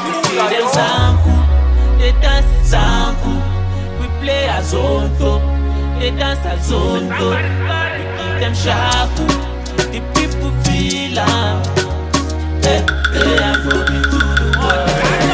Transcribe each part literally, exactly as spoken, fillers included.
play them zanku, they dance zanku. We play azonto, they dance azonto. We give them shaku, the people feel am. Hey, hey, Afrobeat to the world.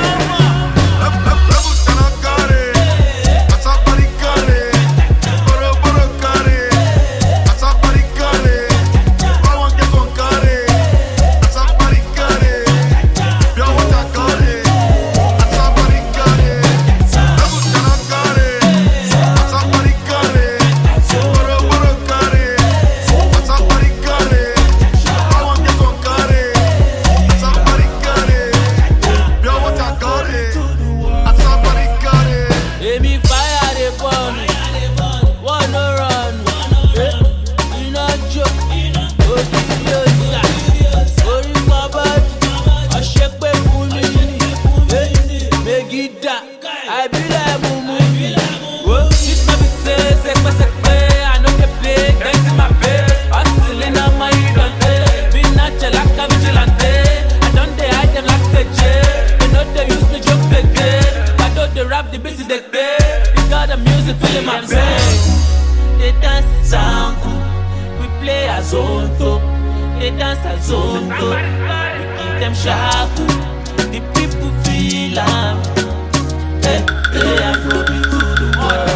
I be like mumu. This no be say, say, say, say, I know they play, dance in my bed. Hustling on my idante. Be natural like a vigilante. I don't they hide them like the jail. They know they use me joke again. I know they rap the beats they play. Because the music filling my brain. They dance zanku, we play azonto. They dance azonto, we give them shaku. The people feel am. Hey, hey, Afrobeat to the world.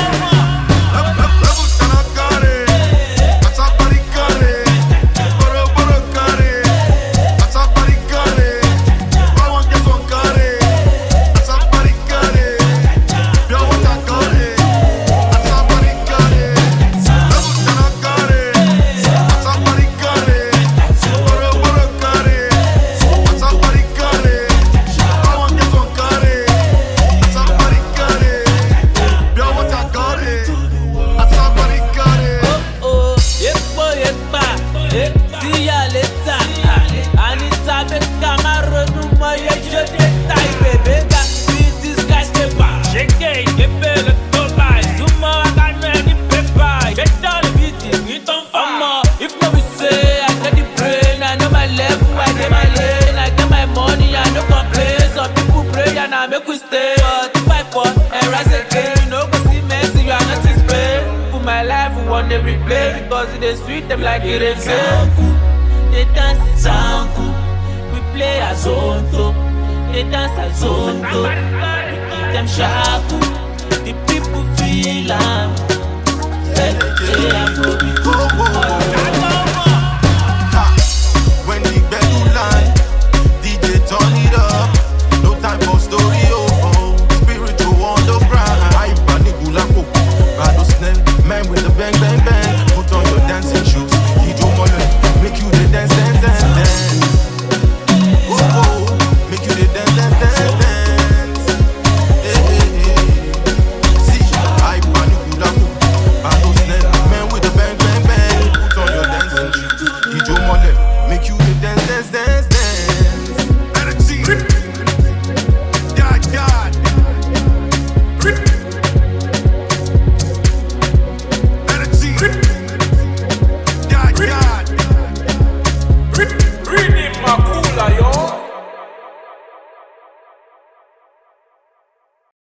See ya later. Anita make camera no more. You just die, baby. Got beat this guy's paper. Shake it, get better, go by. Zuma, I got no any paper. Get down the beat, we don't fall. If no we say I got the brain, I know my level, I get my lane, I get my money, I no complain. Some people pray and I make we stay. But if I fall and rise again, you know go see Messi, you are not in Spain. Put my life on one every play because it is sweet them like it is. They dance zanku, we play azonto. They dance azonto, we give them shaku. The people feel am. Hey, hey, Afrobeat to the world.